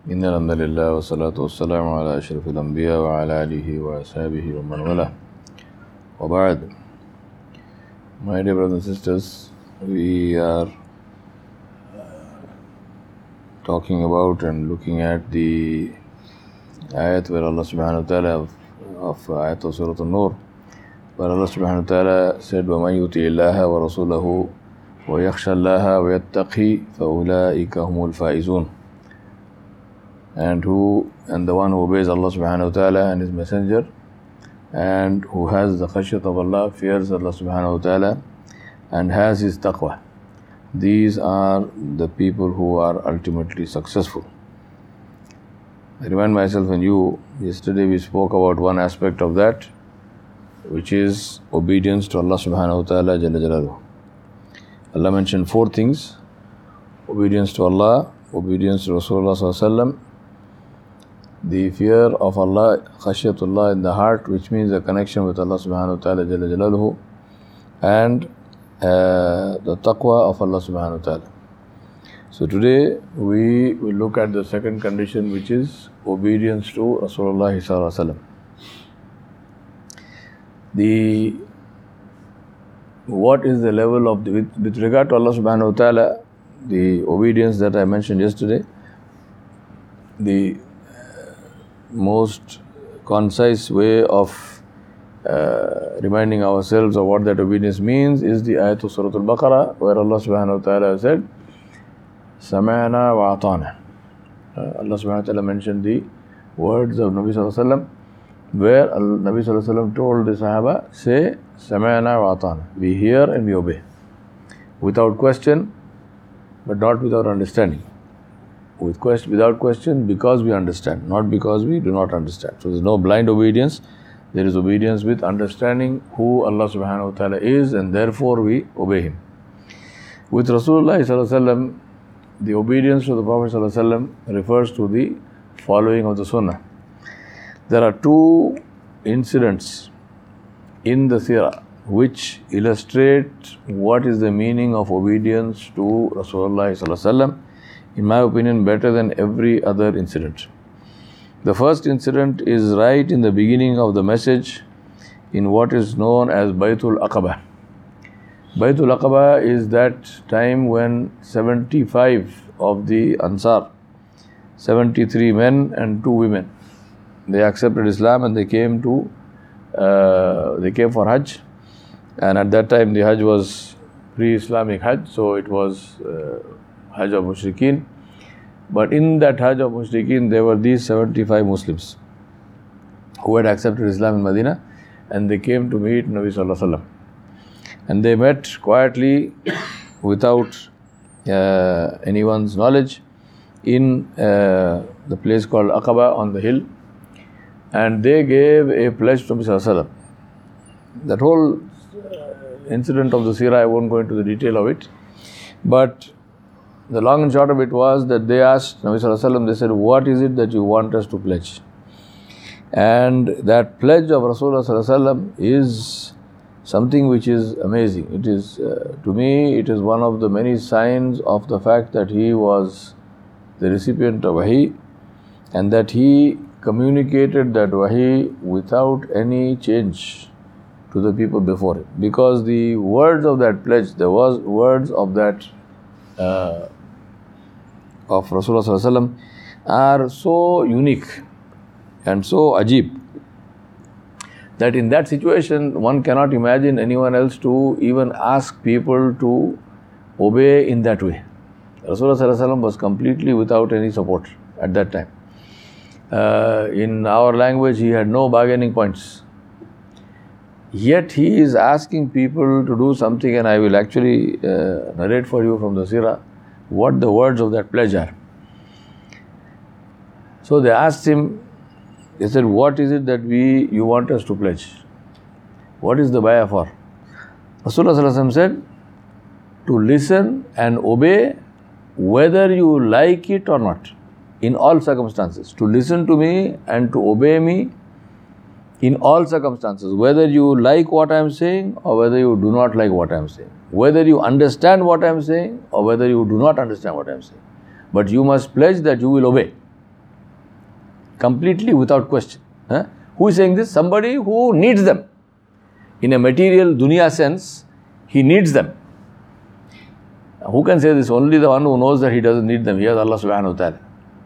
إن الحمد لله والصلاة والسلام على أشرف الأنبياء وعلى آله وأصحابه ومن والاه. وبعد, my dear brothers and sisters, we are talking about and looking at the ayat where Allah subhanahu wa ta'ala of ayat of Surah An-Nur, where Allah subhanahu wa ta'ala said, وَمَنْ يُطِعِ اللَّهَ وَرَسُولَهُ وَيَخْشَى اللَّهَ وَيَتَّقِي فَأُولَٰئِكَ هُمُ الْفَائِزُونَ. And the one who obeys Allah subhanahu wa ta'ala and His Messenger, and who has the khashyat of Allah, fears Allah subhanahu wa ta'ala, and has his taqwa. These are the people who are ultimately successful. I remind myself and you, yesterday we spoke about one aspect of that, which is obedience to Allah subhanahu wa ta'ala Jalla Jalaluhu. Allah mentioned 4 things: obedience to Allah, obedience to Rasulullah sallallahu alaihi wasallam, the fear of Allah, khashyatullah in the heart, which means the connection with Allah subhanahu wa ta'ala Jalla Jalaluhu, and the taqwa of Allah subhanahu wa ta'ala. So today we will look at the second condition, which is obedience to Rasulullah sallallahu alaihi wasallam. What is the level of with regard to Allah subhanahu wa ta'ala, the obedience that I mentioned yesterday, the most concise way of reminding ourselves of what that obedience means is the ayat of Surah Al-Baqarah, where Allah subhanahu wa ta'ala said, Sami'na wa ata'na. Allah subhanahu wa ta'ala mentioned the words of Nabi sallallahu alaihi wasallam, where Nabi sallallahu alaihi wasallam told the Sahaba, say, Sami'na wa ata'na. We hear and we obey. Without question, but not without understanding. Without question, because we understand, not because we do not understand. So there is no blind obedience. There is obedience with understanding who Allah subhanahu wa ta'ala is, and therefore we obey Him. With Rasulullah sallallahu alaihi wasallam, the obedience to the Prophet sallallahu alaihi wasallam refers to the following of the Sunnah. There are 2 incidents in the Sirah which illustrate what is the meaning of obedience to Rasulullah sallallahu alaihi wasallam, in my opinion, better than every other incident. The first incident is right in the beginning of the message, in what is known as Baytul Aqaba. Baytul Aqaba is that time when 75 of the Ansar, 73 men and 2 women, they accepted Islam and they came for Hajj. And at that time the Hajj was pre-Islamic Hajj, so it was Hajj of Mushrikeen. But in that Hajj of Mushrikeen, there were these 75 Muslims who had accepted Islam in Medina, and they came to meet Nabi sallallahu alaihi wasallam. And they met quietly, without anyone's knowledge, in the place called Aqaba on the hill, and they gave a pledge to Nabi sallallahu alaihi wasallam. That whole incident of the Sirah, I won't go into the detail of it, but the long and short of it was that they asked Nabi sallallahu alaihi wasallam, they said, what is it that you want us to pledge? And that pledge of Rasulullah sallallahu alaihi wasallam is something which is amazing. It is, to me, it is one of the many signs of the fact that he was the recipient of Wahi, and that he communicated that Wahi without any change to the people before him. Because the words of that pledge, there was words of that of Rasulullah sallallahu alaihi wasallam are so unique and so ajib that in that situation one cannot imagine anyone else to even ask people to obey in that way. Rasulullah sallallahu alaihi wasallam was completely without any support at that time. In our language, he had no bargaining points. Yet he is asking people to do something, and I will actually narrate for you from the Sirah what the words of that pledge are. So they asked him, they said, what is it that you want us to pledge? What is the bay'ah for? Rasulullah sallallahu alaihi wasallam said, to listen and obey whether you like it or not, in all circumstances. To listen to me and to obey me in all circumstances, whether you like what I am saying or whether you do not like what I am saying. Whether you understand what I am saying or whether you do not understand what I am saying. But you must pledge that you will obey. completely without question. Who is saying this? Somebody who needs them. In a material dunya sense, he needs them. Who can say this? Only the one who knows that he doesn't need them. He has Allah subhanahu wa ta'ala.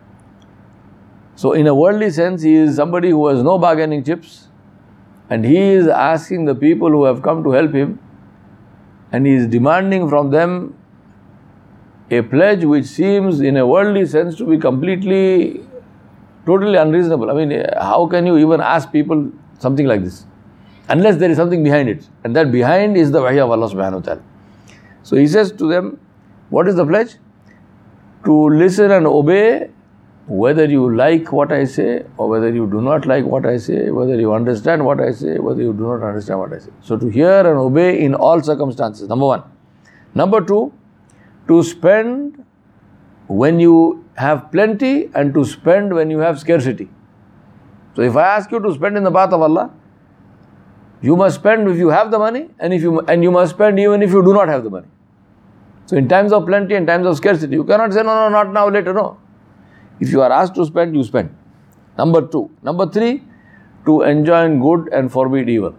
So in a worldly sense, he is somebody who has no bargaining chips, and he is asking the people who have come to help him, and he is demanding from them a pledge which seems in a worldly sense to be totally unreasonable. I mean, how can you even ask people something like this? Unless there is something behind it. And that behind is the wahy of Allah subhanahu wa ta'ala. So he says to them, what is the pledge? To listen and obey, whether you like what I say or whether you do not like what I say, whether you understand what I say, whether you do not understand what I say. So to hear and obey in all circumstances, number one. Number two, to spend when you have plenty and to spend when you have scarcity. So if I ask you to spend in the path of Allah, you must spend if you have the money, and you must spend even if you do not have the money. So in times of plenty and times of scarcity, you cannot say, no, not now, later, no. If you are asked to spend, you spend. Number two. Number three, to enjoin good and forbid evil.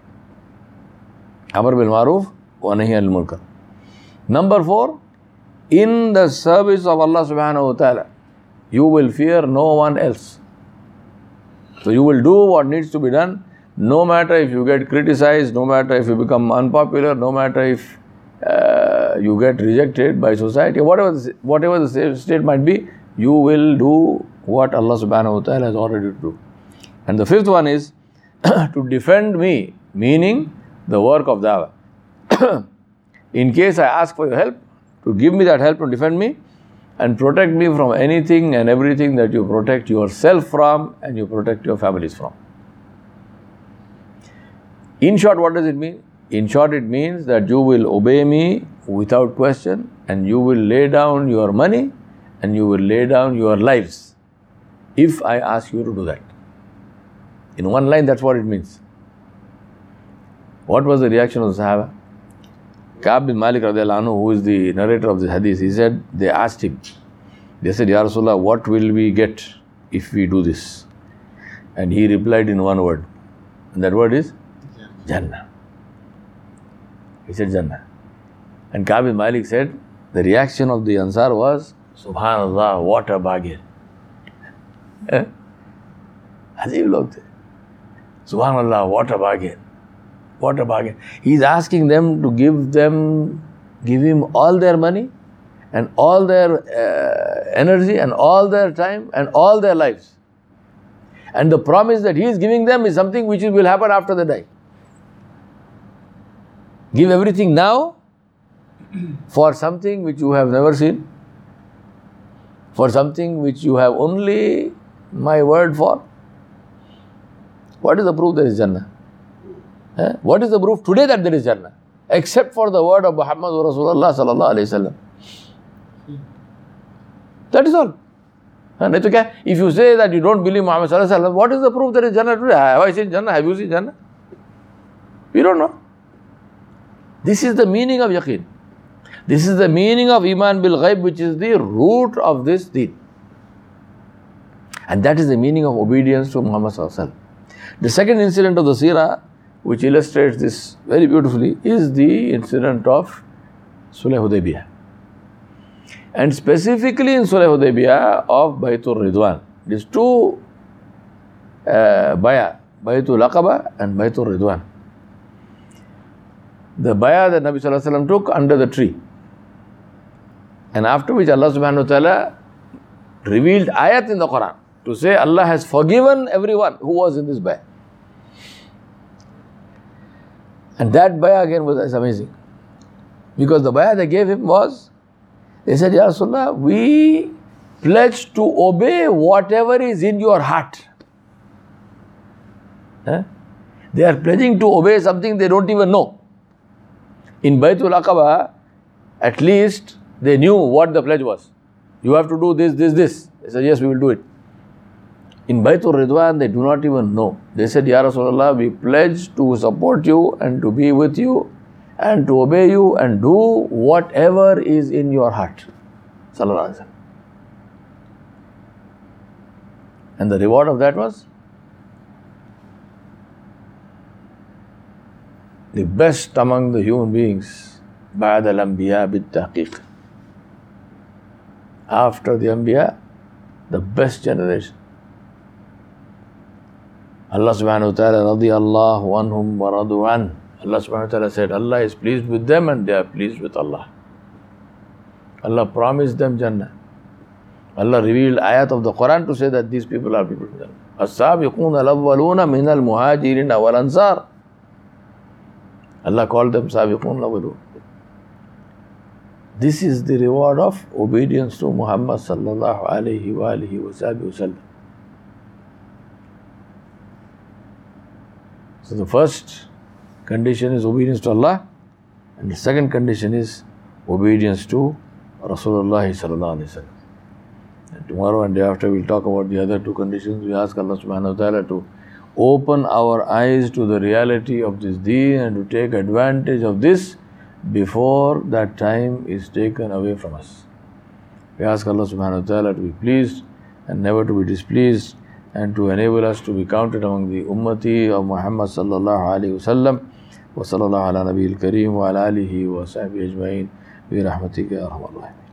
Amar bil maruf wa nahi anil munkar. Number four, in the service of Allah subhanahu wa ta'ala, you will fear no one else. So you will do what needs to be done, no matter if you get criticized, no matter if you become unpopular, no matter if you get rejected by society, whatever the state might be, you will do what Allah subhanahu wa ta'ala has ordered you to do. And the fifth one is to defend me, meaning the work of da'wah. In case I ask for your help, to give me that help to defend me and protect me from anything and everything that you protect yourself from and you protect your families from. In short, what does it mean? In short, it means that you will obey me without question, and you will lay down your money and you will lay down your lives if I ask you to do that. In one line, that's what it means. What was the reaction of the Sahaba? Ka'b bin Malik radiallahu anhu, who is the narrator of this hadith, he said, they asked him, they said, Ya Rasulullah, what will we get if we do this? And he replied in one word, and that word is Jannah. He said Jannah. And Ka'b bin Malik said, the reaction of the Ansar was, Subhanallah, what a bargain. Ajib log the. Subhanallah, what a bargain. What a bargain. He's asking them to give him all their money and all their energy and all their time and all their lives. And the promise that he is giving them is something which will happen after they die. Give everything now for something which you have never seen, for something which you have only my word for. What is the proof there is Jannah? What is the proof today that there is Jannah? Except for the word of Muhammad Rasulullah sallallahu alayhi wa sallam. That is all. If you say that you don't believe Muhammad sallallahu alayhi wa sallam, what is the proof there is Jannah today? Have I seen Jannah? Have you seen Jannah? We don't know. This is the meaning of yaqeen. This is the meaning of Iman bil Ghaib, which is the root of this deen. And that is the meaning of obedience to Muhammad sallallahu alayhi wa sallam. The second incident of the seerah, which illustrates this very beautifully, is the incident of Sulh Hudaybiyah. And specifically in Sulh Hudaybiyah of Baytul Ridwan. These two bayah, Baytul Aqaba and Baytul Ridwan. The bayah that Nabi sallallahu alayhi wa sallam took under the tree. And after which Allah subhanahu wa ta'ala revealed ayat in the Quran to say Allah has forgiven everyone who was in this bayah. And that bayah again was amazing. Because the bayah they gave him was, they said, Ya Rasulullah, we pledge to obey whatever is in your heart. They are pledging to obey something they don't even know. In Baytul Aqaba, at least they knew what the pledge was. You have to do this. They said, yes, we will do it. In Baytul Ridwan, they do not even know. They said, Ya Rasulullah, we pledge to support you and to be with you and to obey you and do whatever is in your heart. Sallallahu Alaihi Wasallam. And the reward of that was the best among the human beings, بعد الأنبياء بالتحقيق. After the Anbiya, the best generation. Allah subhanahu wa ta'ala radiyallahu anhum wa radu an. Allah subhanahu wa ta'ala said, Allah is pleased with them and they are pleased with Allah. Allah promised them Jannah. Allah revealed ayat of the Quran to say that these people are people of Jannah. السابقون الأولون من المهاجرين والأنصار. Allah called them Sabiqun الأولون. This is the reward of obedience to Muhammad sallallahu alayhi wa alihi wa sallam. So the first condition is obedience to Allah, and the second condition is obedience to Rasulullah sallallahu alayhi wa sallam. And tomorrow and day after we'll talk about the other two conditions. We ask Allah subhanahu wa ta'ala to open our eyes to the reality of this deen and to take advantage of this before that time is taken away from us. We ask Allah subhanahu wa ta'ala to be pleased and never to be displeased, and to enable us to be counted among the ummati of Muhammad sallallahu alayhi wa sallam. Wa sallallahu ala nabiyil kareem wa ala alihi wa sahbihi ajma'in bi rahmatika ya arhamar rahimin.